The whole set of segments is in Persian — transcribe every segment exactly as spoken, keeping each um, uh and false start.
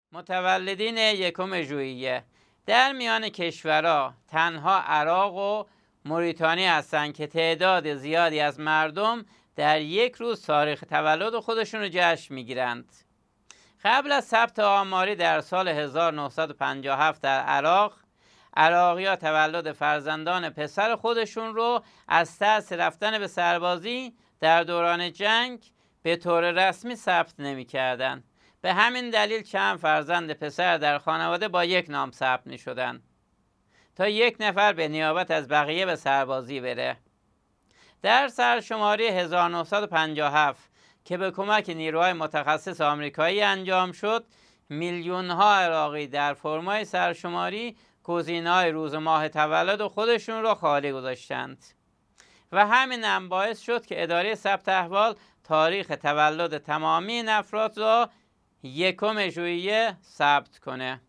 متولدین یکم ژوئیه در میان کشورها تنها عراق و موریتانی هستند که تعداد زیادی از مردم در یک روز تاریخ تولد خودشون رو جشن میگیرند. قبل از ثبت آماری در سال هزار و نهصد و پنجاه و هفت در عراق، عراقی‌ها تولد فرزندان پسر خودشون رو از ترس رفتن به سربازی در دوران جنگ به طور رسمی ثبت نمی‌کردند. به همین دلیل چند فرزند پسر در خانواده با یک نام ثبت می‌شدند تا یک نفر به نیابت از بقیه به سربازی بره. در سرشماری هزار و نهصد و پنجاه و هفت که به کمک نیروهای متخصص آمریکایی انجام شد، میلیون‌ها عراقی در فرمای سرشماری گزینه‌های روز و ماه تولد خودشون را خالی گذاشتند و همین هم باعث شد که اداره ثبت احوال تاریخ تولد تمامی این افراد را یکم ژوئیه ثبت کنه.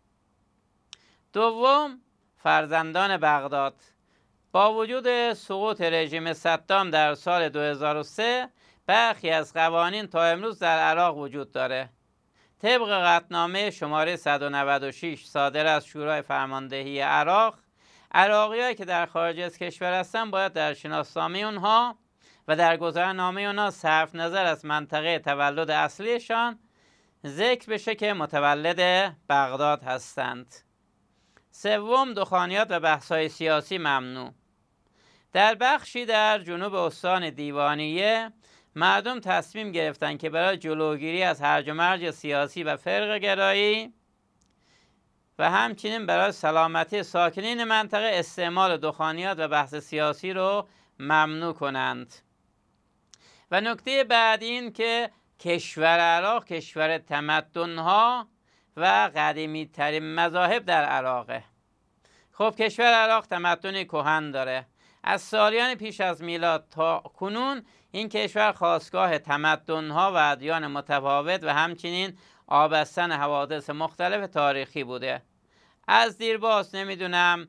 دوم، فرزندان بغداد. با وجود سقوط رژیم صدام در سال دو هزار و سه، برخی از قوانین تا امروز در عراق وجود داره. طبق قطعنامه شماره صد و نود و شش صادر از شورای فرماندهی عراق، عراقی‌هایی که در خارج از کشور هستن باید در شناسنامه اونها و در گذرنامه اونها صرف نظر از منطقه تولد اصلیشان ذکر بشه که متولد بغداد هستند. سوم، دخانیات و بحث‌های سیاسی ممنوع. در بخشی در جنوب استان دیوانیه مردم تصمیم گرفتند که برای جلوگیری از هرج و مرج سیاسی و فرقه‌گرایی و همچنین برای سلامتی ساکنین منطقه استعمال دخانیات و بحث سیاسی رو ممنوع کنند. و نکته بعد این که کشور عراق کشور تمدن‌ها و قدیمی ترین مذاهب در عراقه. خب کشور عراق تمدن کهن داره. از سالیان پیش از میلاد تا کنون این کشور خاستگاه تمدن‌ها و ادیان متفاوت و همچنین آبستن حوادث مختلف تاریخی بوده. از دیرباز نمیدونم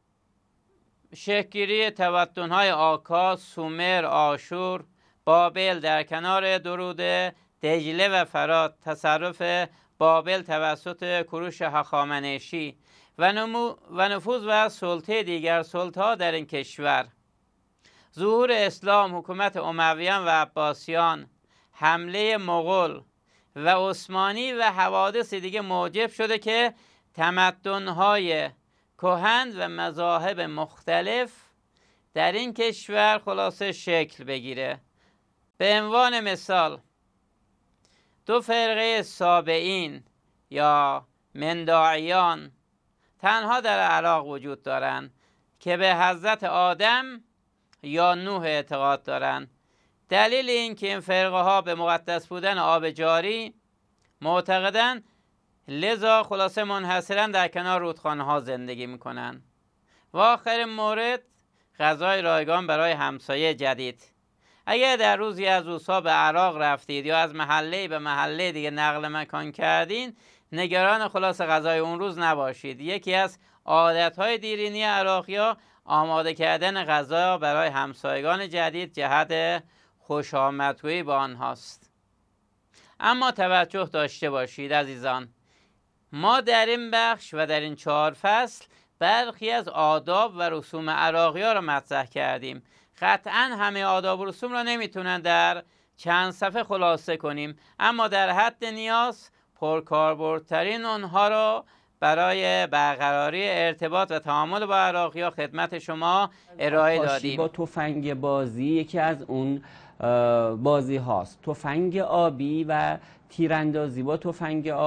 شکل‌گیری تمدن‌های آکاد، سومر، آشور، بابل در کنار درود دجله و فرات، تصرف بابل توسط کوروش هخامنشی و, نمو و نفوذ و سلطه دیگر سلطه‌ها در این کشور، ظهور اسلام، حکومت امویان و عباسیان، حمله مغول و عثمانی و حوادث دیگه موجب شده که تمدن‌های کهن و مذاهب مختلف در این کشور خلاصه شکل بگیره. به عنوان مثال دو فرقه سابعین یا منداعیان تنها در عراق وجود دارند که به حضرت آدم یا نوح اعتقاد دارند. دلیل این که این فرقه ها به مقدس بودن آب جاری معتقدند، لذا خلاصه منحصرا در کنار رودخانه ها زندگی میکنند. و آخرین مورد، غذای رایگان برای همسایه جدید. اگر در روزی از روزها به عراق رفتید یا از محله به محله دیگه نقل مکان کردین، نگران خلاص غذای اون روز نباشید. یکی از عادتهای دیرینی عراقی‌ها آماده کردن غذا برای همسایگان جدید جهت خوش آمدگویی با آنهاست. اما توجه داشته باشید عزیزان، ما در این بخش و در این چهار فصل برخی از آداب و رسوم عراقی‌ها را مطرح کردیم. قطعاً همه آداب و رسوم را نمیتونن در چند صفحه خلاصه کنیم، اما در حد نیاز پرکاربردترین اونها را برای برقراری ارتباط و تعامل با عراقی‌ها خدمت شما ارائه دادیم. با تفنگ بازی یکی از اون بازی هاست. تفنگ آبی و تیراندازی با تفنگ آبی